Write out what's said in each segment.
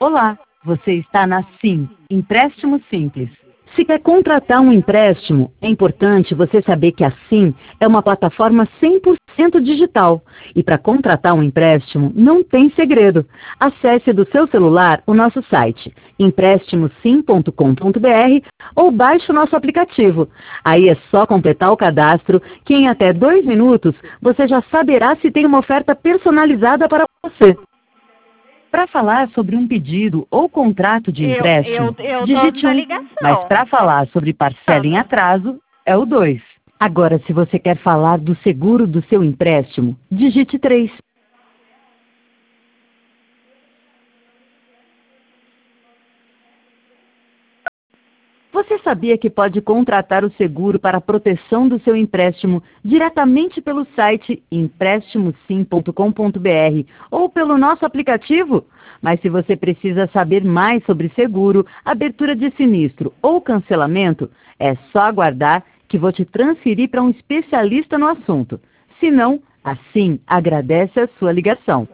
Olá, você está na Sim, Empréstimo Simples. Se quer contratar um empréstimo, é importante você saber que a Sim é uma plataforma 100% digital. E para contratar um empréstimo, não tem segredo. Acesse do seu celular o nosso site, emprestimosim.com.br, ou baixe o nosso aplicativo. Aí é só completar o cadastro, que em até 2 minutos você já saberá se tem uma oferta personalizada para você. Para falar sobre um pedido ou contrato de empréstimo, Eu tô digite na 1. Mas ligação. para falar sobre parcela em atraso, é o 2. Agora, se você quer falar do seguro do seu empréstimo, digite 3. Você sabia que pode contratar o seguro para a proteção do seu empréstimo diretamente pelo site emprestimosim.com.br ou pelo nosso aplicativo? Mas se você precisa saber mais sobre seguro, abertura de sinistro ou cancelamento, é só aguardar que vou te transferir para um especialista no assunto. Se não, assim agradece a sua ligação.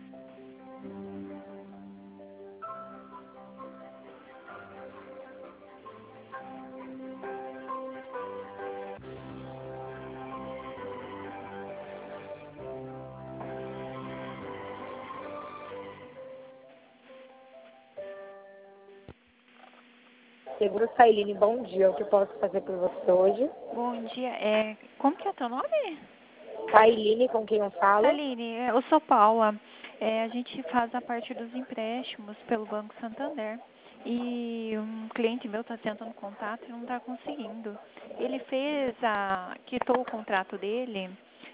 Seguro Sailine, bom dia. O que eu posso fazer por você hoje? Bom dia. Como que é teu nome? Sailine, com quem eu falo? Aline, eu sou Paula. A gente faz a parte dos empréstimos pelo Banco Santander. E um cliente meu está tentando contato e não está conseguindo. Ele quitou o contrato dele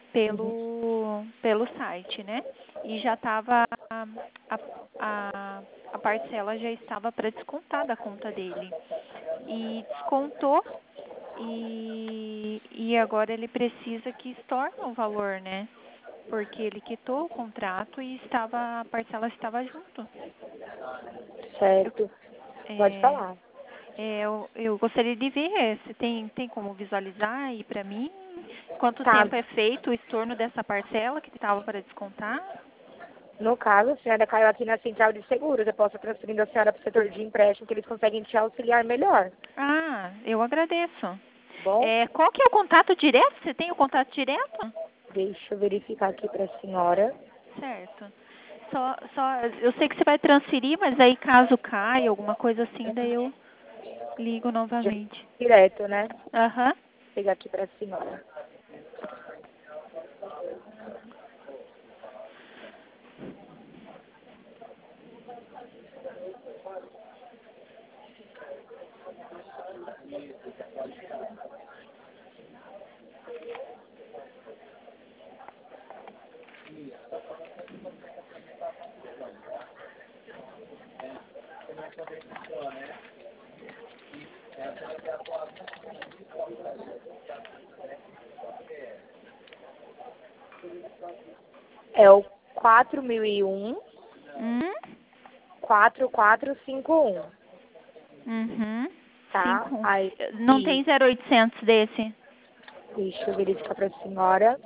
pelo site, né? E já estava a parcela já estava para descontar da conta dele. E descontou e agora ele precisa que estorne o valor, né? Porque ele quitou o contrato e a parcela estava junto. Certo. Pode falar. Eu gostaria de ver se tem como visualizar aí para mim quanto Tá. tempo é feito o estorno dessa parcela que estava para descontar. No caso, a senhora caiu aqui na central de seguros. Eu posso transferir a senhora para o setor de empréstimo, que eles conseguem te auxiliar melhor. Ah, eu agradeço. Bom, Qual que é o contato direto? Você tem o contato direto? deixa eu verificar aqui para a senhora. Certo. Eu sei que você vai transferir, mas aí caso caia, alguma coisa assim, daí eu ligo novamente. Direto, né? Aham. Vou pegar aqui para a senhora. É o 4001 4451. Uhum. Tá? Aí, Não tem 0800 desse? deixa eu verificar para a senhora.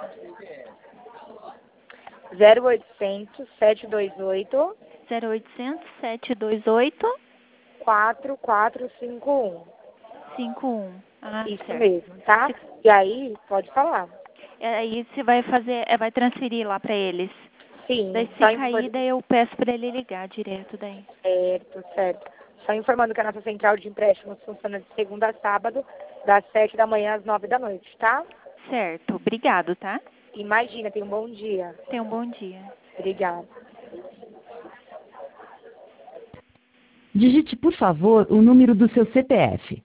0800 728 0800 728 4451. 51. Ah, Isso certo. mesmo, tá? E aí, pode falar. Aí você vai transferir lá para eles. Sim, Daí só se cair, daí eu peço para ele ligar direto daí. certo, certo. Só informando que a nossa central de empréstimos funciona de segunda a sábado, das 7 da manhã às 9 da noite, tá? Certo. Obrigado, tá? Imagina, tenha um bom dia. Tenha um bom dia. Obrigada. Digite, por favor, o número do seu CPF.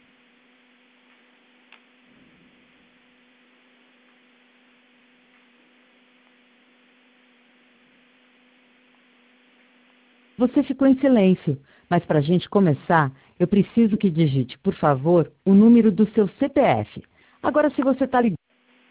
Você ficou em silêncio, mas para a gente começar, eu preciso que digite, por favor, o número do seu CPF. Agora, se você está ligado...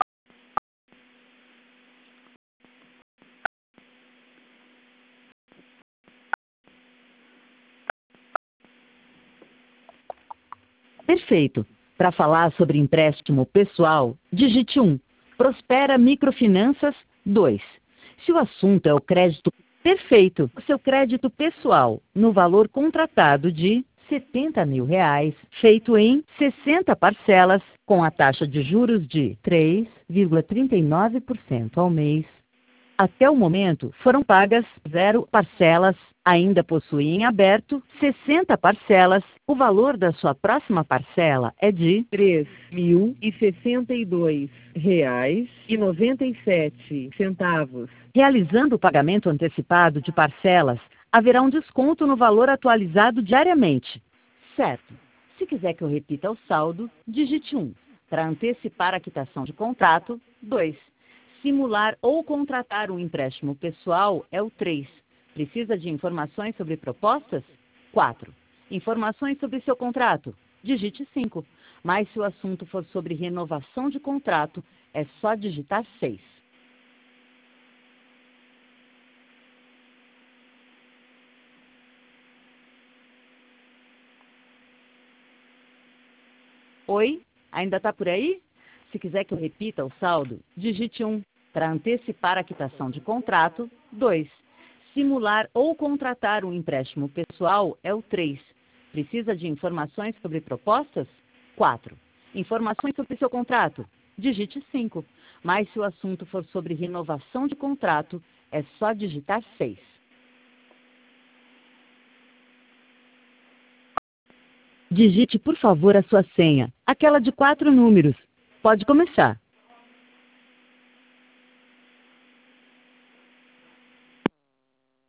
Perfeito. Para falar sobre empréstimo pessoal, digite 1. Prospera Microfinanças, 2. Se o assunto é o crédito Perfeito. O seu crédito pessoal no valor contratado de R$ 70 mil, feito em 60 parcelas, com a taxa de juros de 3,39% ao mês. Até o momento, foram pagas 0 parcelas. Ainda possui em aberto 60 parcelas. O valor da sua próxima parcela é de R$ 3.062,97. Realizando o pagamento antecipado de parcelas, haverá um desconto no valor atualizado diariamente. Certo. Se quiser que eu repita o saldo, digite 1. Para antecipar a quitação de contrato, 2. Simular ou contratar um empréstimo pessoal é o 3. Precisa de informações sobre propostas? 4. Informações sobre seu contrato? Digite 5. Mas se o assunto for sobre renovação de contrato, é só digitar 6. Oi? Ainda está por aí? Se quiser que eu repita o saldo, digite 1. Para antecipar a quitação de contrato, 2. Simular ou contratar um empréstimo pessoal é o 3. Precisa de informações sobre propostas? 4. Informações sobre seu contrato? Digite 5. Mas se o assunto for sobre renovação de contrato, é só digitar 6. Digite, por favor, a sua senha, aquela de 4 números. Pode começar.